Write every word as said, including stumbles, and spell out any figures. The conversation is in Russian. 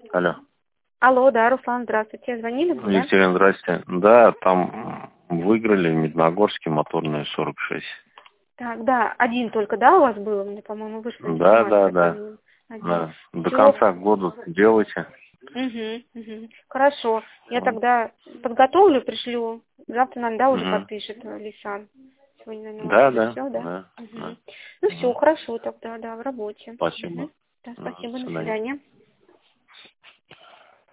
Алло. Алло, да, Руслан, здравствуйте. Звонили бы, да? Екатерина, здрасте. Да, там выиграли в Медногорске моторные сорок шесть. Так, да, один только, да, у вас было? Мне, по-моему, вышла Да, информация. да, да. По-моему, один. Да. До Всё. конца года делайте. Угу, угу. Хорошо. Я Вот. тогда подготовлю, пришлю. Завтра нам, да, уже Мгм. подпишет э, Лисан. Сегодня, наверное, у вас Да, уже да, все, да? да, Угу. да. Ну все, Мгм. хорошо тогда, да, в работе. Угу. Спасибо. Да, Да, до спасибо, до свидания. свидания.